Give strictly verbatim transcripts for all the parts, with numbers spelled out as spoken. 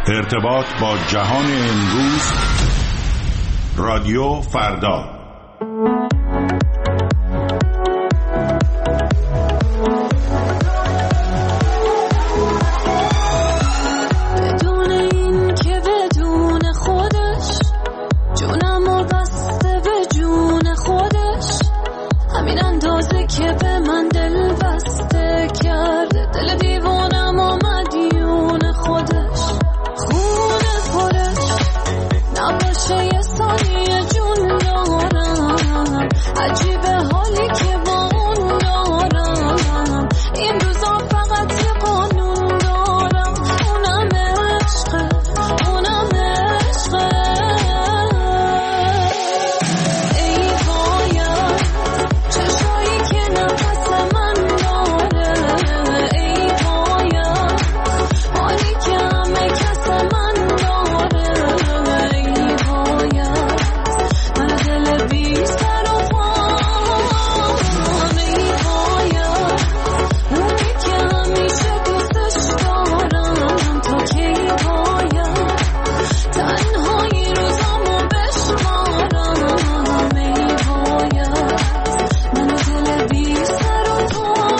ارتباط با جهان امروز، رادیو فردا. بدون این که بدون خودش جونمو بسته به جون خودش، همین اندازه که به من دل بسته کرده، دل دیوانم و مدیون خودش. خونه پرش نباشه یه ثانیه جون دارم، عجیبه حالی که با اون دارم. این روزا فقط یه قانون دارم، اونم عشقه، اونم عشقه. ای باید چشایی که نفس من داره، ای باید حالی که همه کس من داره، ای باید من دل بی سر و پام، ای باید اونی که همیشه دوستش دارم، تا کی باید تنهایی روزامو بشمارم، ای باید من دل بی سر و پام.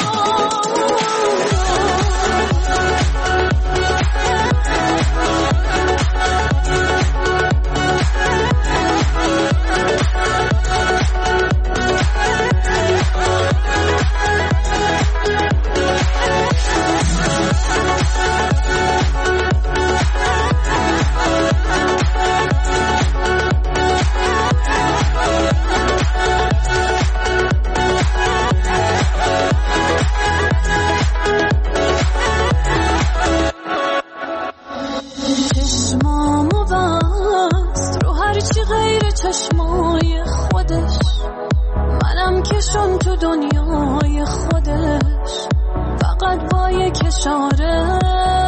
چشمامو بست رو هرچی غیر چشمای خودش، منم کشون تو دنیای خودش، فقط با یک اشاره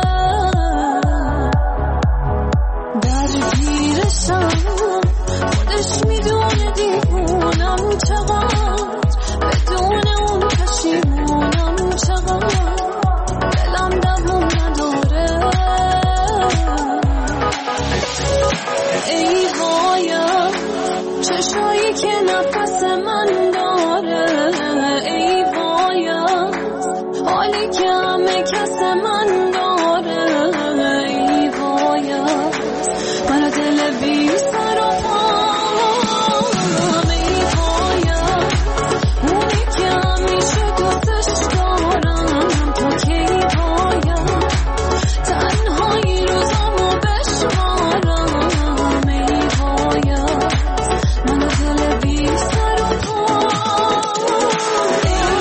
در پیرشم. خودش میدونه دیوونم چقدر، بدون اون پشیمونم چقدر، دلم دووم نداره. ای باید چشایی که نفس من داره، ای باید حالی که همه کس من داره، ای باید من دل بی سر و پام، ای باید اونی که همیشه دوستش دارم، تا کی باید تنهایی روزامو بشمارم، ای باید من دل بی سر و پام، ای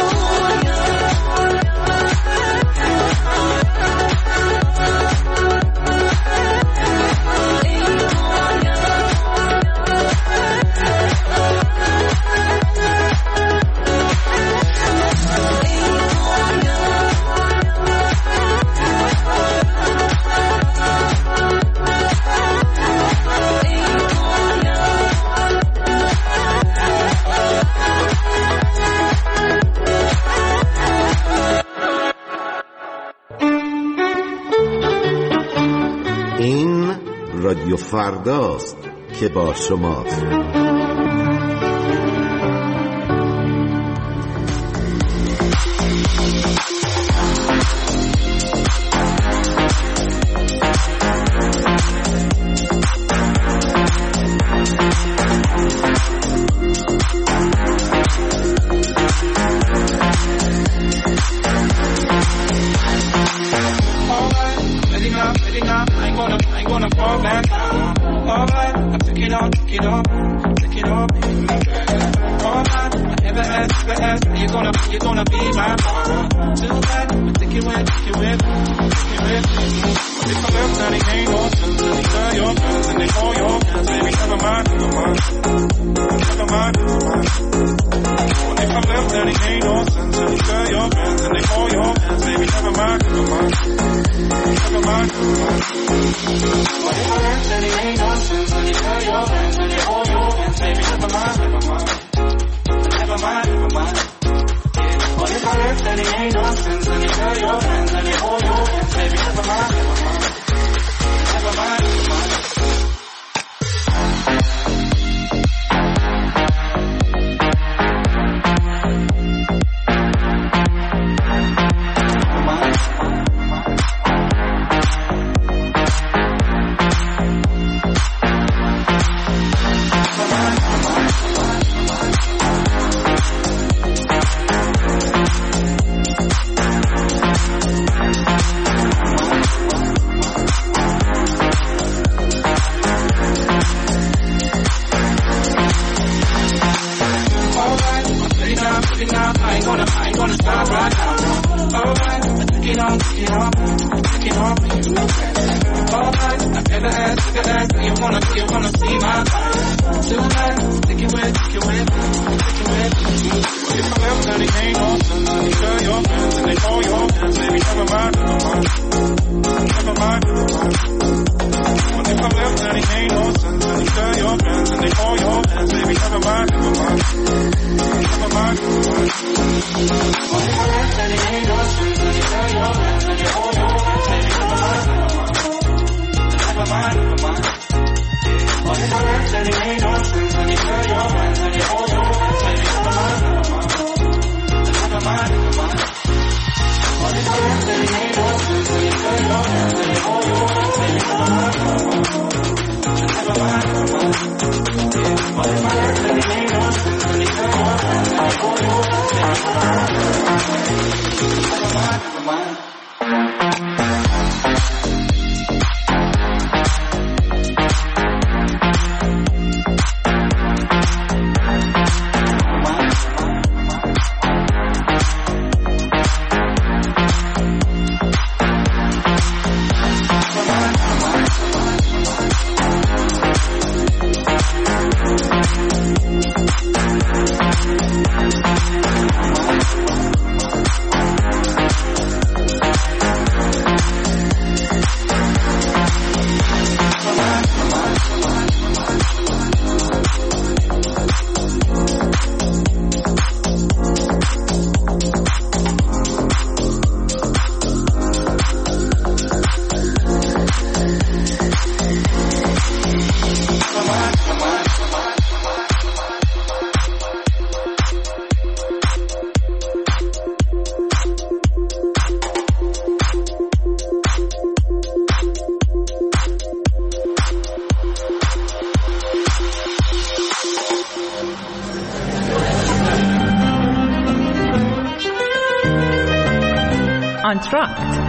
این رادیو فرداست که با شماست. All night, I get the ass, look at that. Do you wanna, do you wanna see my body? Tonight, take it with, take it with, take it with. If I left, then it ain't no sense. And you tell your friends, and they call your hands. Baby, never mind, never mind. Never mind, never mind. But if I left, then it ain't no sense. And you tell your friends, and they call your hands. Baby, never mind, never mind. Never mind, never mind. But if I left, then it ain't no sense. And you tell your friends, and they call your hands. Baby, never mind, never mind. Never mind, never mind. But if I left, then it ain't no sense. And you tell your friends, and they call your hands. Baby, never mind, never mind. Never mind, never mind. But if I left, then it ain't no sense. And you tell your friends, and they call your hands. Baby, never mind, never mind. Never mind, never mind. But if I left, then it ain't no sense. And you tell your friends, and they call your hands. Baby, never mind, never mind. Never mind, never mind. آنتراکت،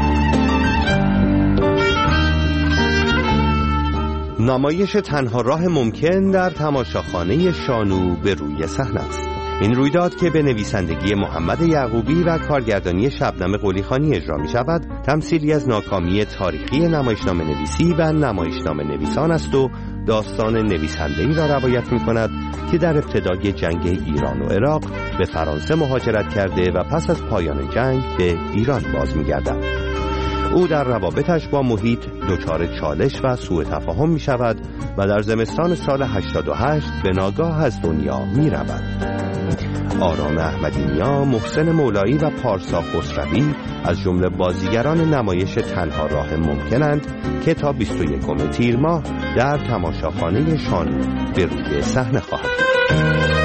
نمایش تنها راه ممکن در تماشاخانه شانو به روی صحنه است. این رویداد که به نویسندگی محمد یعقوبی و کارگردانی شبنم قلیخانی اجرا می شود، تمثیلی از ناکامی تاریخی نمایشنامه نویسی و نمایشنامه نویسان است و داستان نویسنده‌ای را روایت می کند که در ابتدای جنگ ایران و عراق به فرانسه مهاجرت کرده و پس از پایان جنگ به ایران باز می گردد. او در روابطش با محیط دچار چالش و سوء تفاهم می شود و در زمستان سال هشتاد و هشت به ناگاه از دنیا می رود. آرام احمدی‌نیا، محسن مولایی و پارسا خسروی از جمله بازیگران نمایش تنها راه ممکنند که تا بیست و یکم تیر ماه در تماشاخانه شانو به روی صحنه خواهد بود.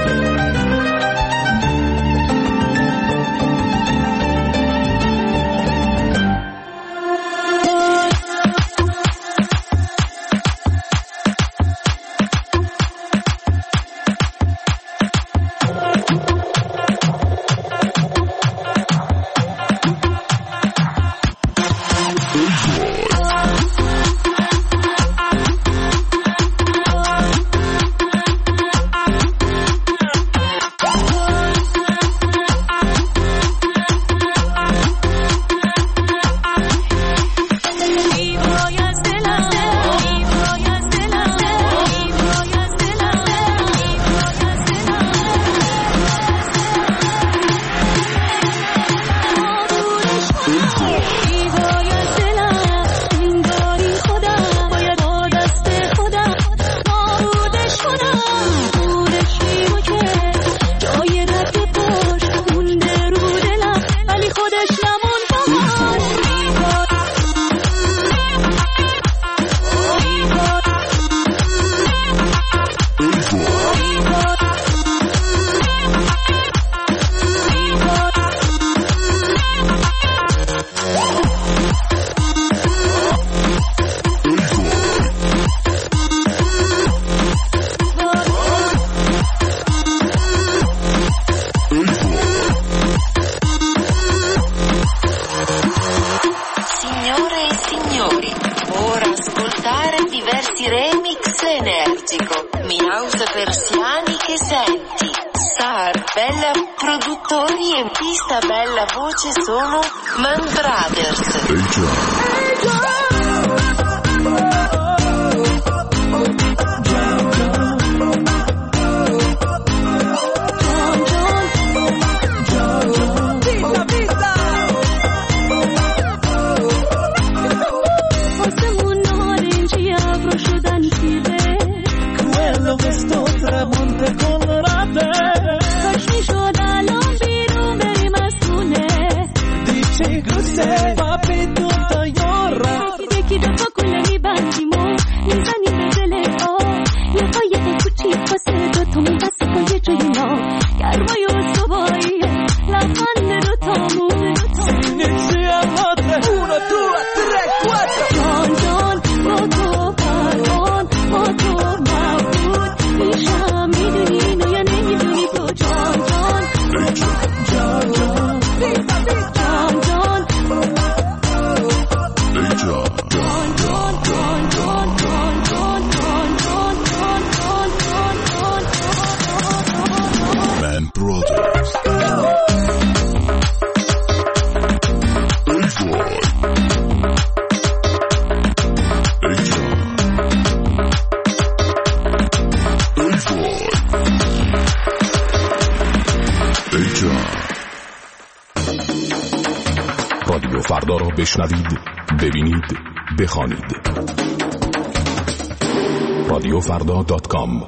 Produttori e pista bella voce sono Man Brothers. Hey, فردا را بشنوید، ببینید، بخوانید. رادیو فردا دات کام.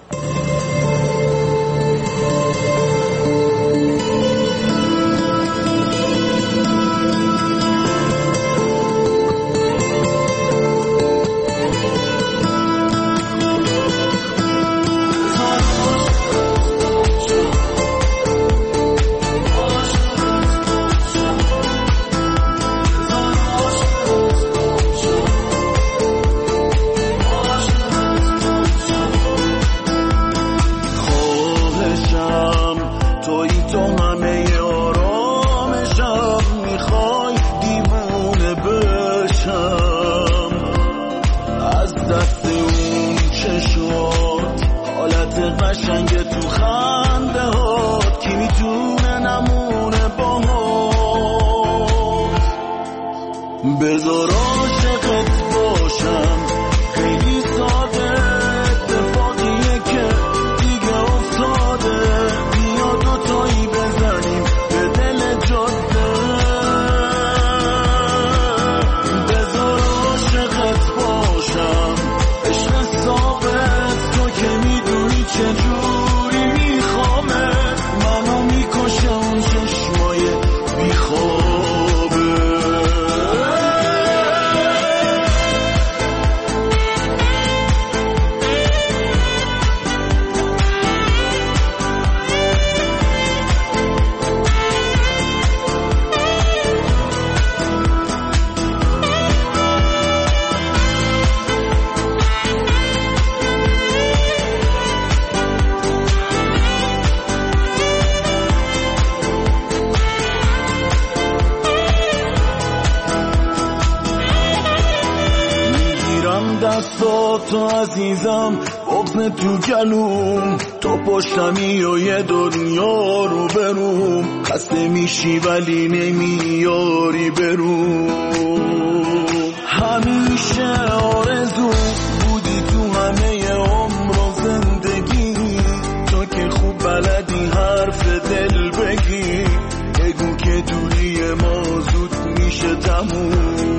بذار عاشقت باشم، خیلی ساده، اتفاقیه که دیگه افتاده، بیا دوتایی بزنیم به دل جاده. بذار عاشقت باشم، عشق ثابت، تو که میدونی چجوری میخوامه، منو میکشه اون چشمای بیخوابه. دستاتو عزیزم، بغز تو گلوم، تو پشتمی و یه دنیا رو بروم، خسته میشی ولی نمیاری بروم. همیشه آرزو بودی تو همه عمر و زندگی، تو که خوب بلدی حرف دل بگی، بگو که دوری ما زود میشه تموم.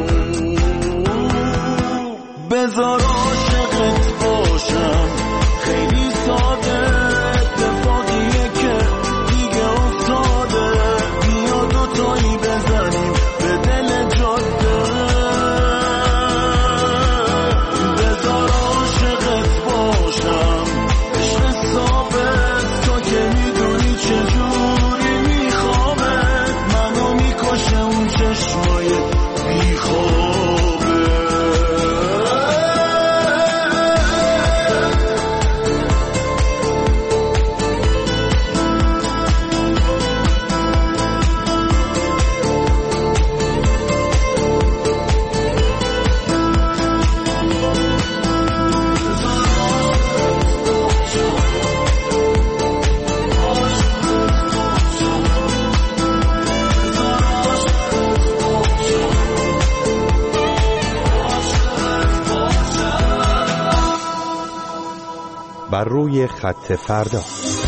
بذار عاشقت باشم، خیلی ساده، اتفاقیه که دیگه افتاده، بیا دوتایی بزنیم به دل جاده. بذار عاشقت باشم، عشق ثابت، تو که میدونی چجوری میخوامه، منو میکشه اون چشمای بیخوابه. بر روی خط فردا.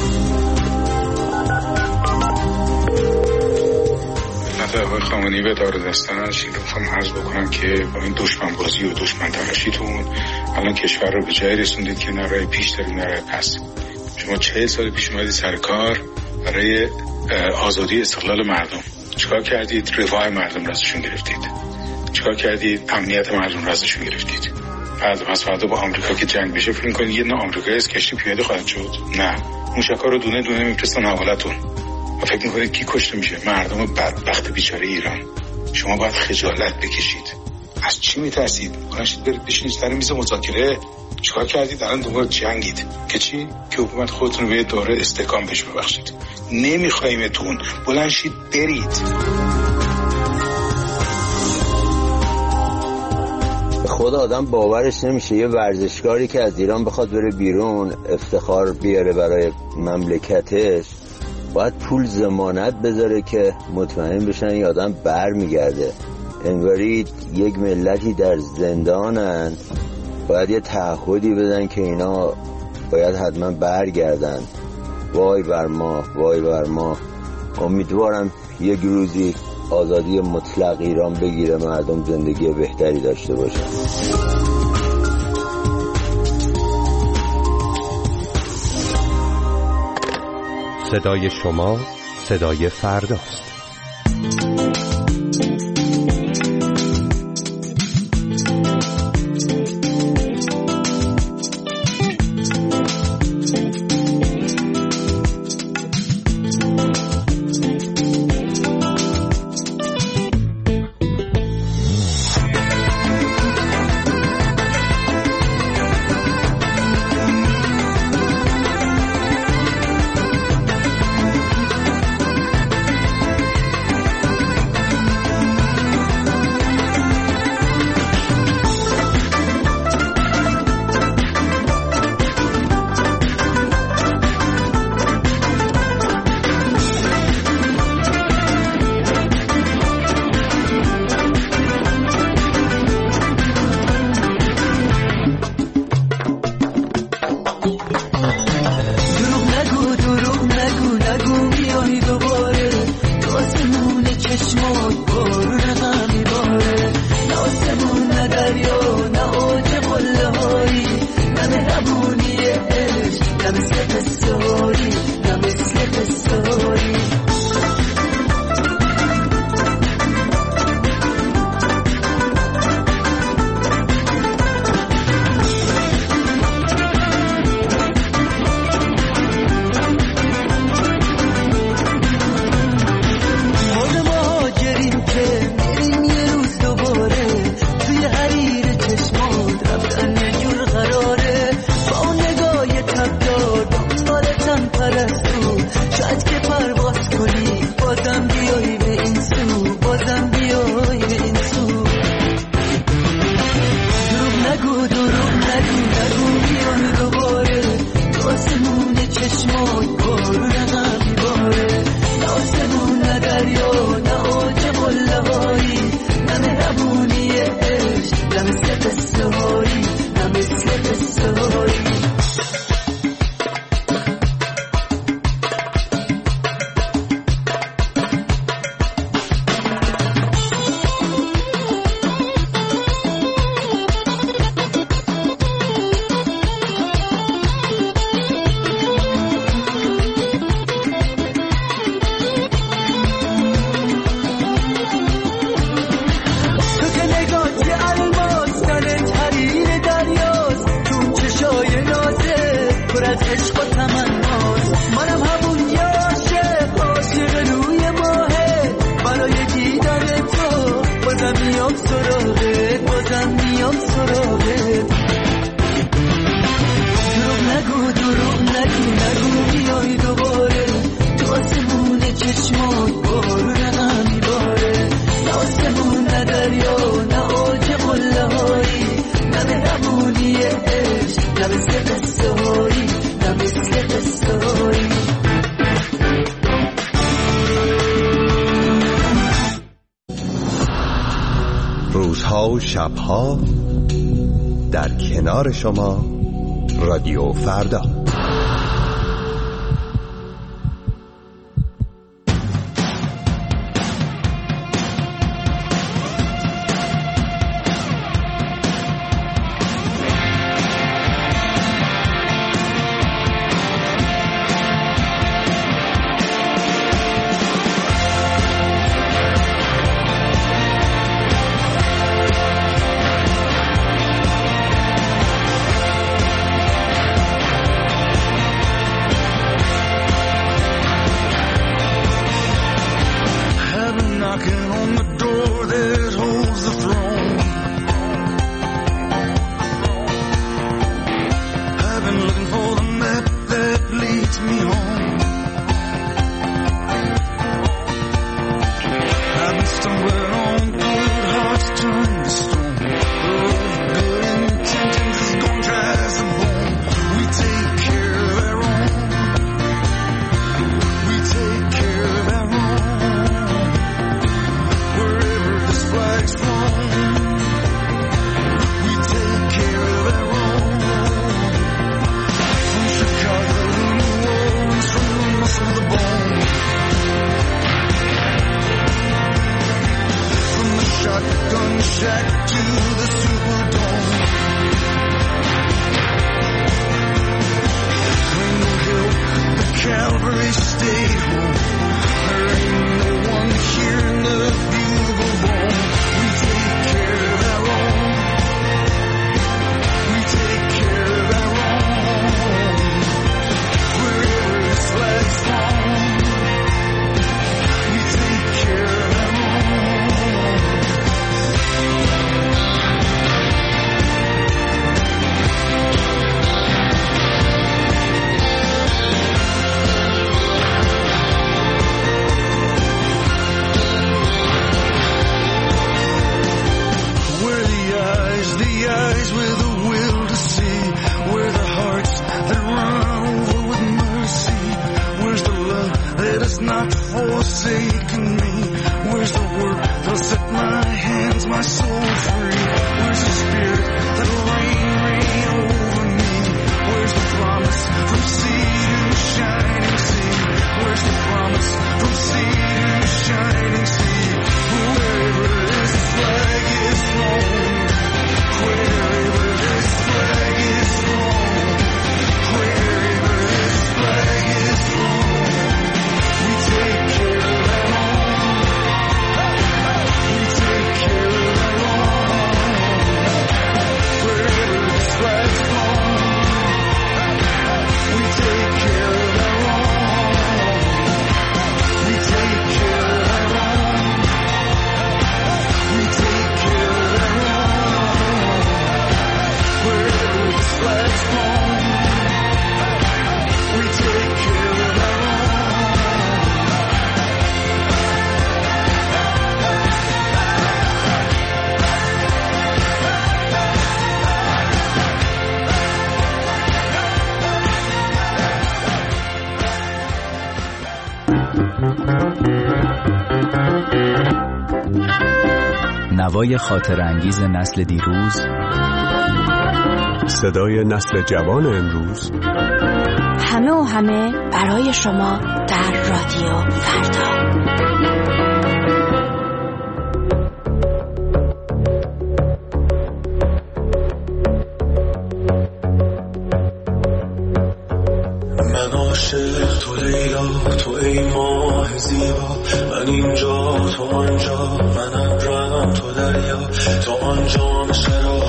نظر آقای خامنه‌ای به دار دستنش این رو میخوام عرض بکنم که با این دشمن بازی و دشمن تراشیتون الان کشور رو به جایی رسوندید که نه راه پیش داریم نه راه پس. شما چهل سال پیش اومدید سر کار برای آزادی استقلال مردم، چیکار کردید؟ رفاه مردم رو ازشون گرفتید. چیکار کردید؟ امنیت مردم رو ازشون گرفتید. بعد پس فردا با آمریکا که جنگ بشه فکر کنید یه نه آمریکایی از کشتی پیاده خواهد شد؟ نه، موشک‌ها رو دونه دونه میفرستن حوالتون و فکر میکنید کی کشته میشه؟ مردم بدبخت بیچاره ایران. شما باید خجالت بکشید. از چی میترسید؟ بلنشید برید بشینید سر میز مذاکره. چیکار کردید؟ الان دوباره جنگید که چی؟ که حکومت خودتون رو به دوره استحکام بهش ببخشید. نمیخوایمتون، بلنشید برید. خود آدم باورش نمیشه یه ورزشکاری که از ایران بخواد بره بیرون افتخار بیاره برای مملکتش باید پول ضمانت بذاره که مطمئن بشن یه آدم بر میگرده. انگاری یک ملتی در زندانن، باید یه تعهدی بدن که اینا باید حتما برگردن. وای بر ما، وای بر ما. امیدوارم یک روزی آزادی مطلق ایران بگیره، مردم زندگی بهتری داشته باشن. صدای شما صدای فرداست. روزها و شبها در کنار شما رادیو فردا. stayed home. There ain't no one hearing the bugle bone. We take care of our own. We take care of our own. Wherever this flag's flown, we take care of our own. Where the eyes, the eyes with the will to see, where the hearts that run over with mercy, where's the love that has not forsaken me, where's the word that'll set my hands, my soul free, where's the spirit that'll reign, reign over me, where's the promise from sea to shining sea, where's the promise from sea to shining sea, wherever this flag is flown, wherever this flag is flown, wherever this flag is flown, we take care of our own. We take care of our own. Wherever this flag's flown, we take care of our own. We take care of our own. We take care of our own. Wherever this flag's flown, we take care of our own. نوای خاطر انگیز نسل دیروز، صدای نسل جوان امروز، همه و همه برای شما در رادیو فردا. من عاشق تو لیلا، تو ای ماه زیبا، من اینجا تو آنجا، من ابرم تو دریا، تو آنجا شراب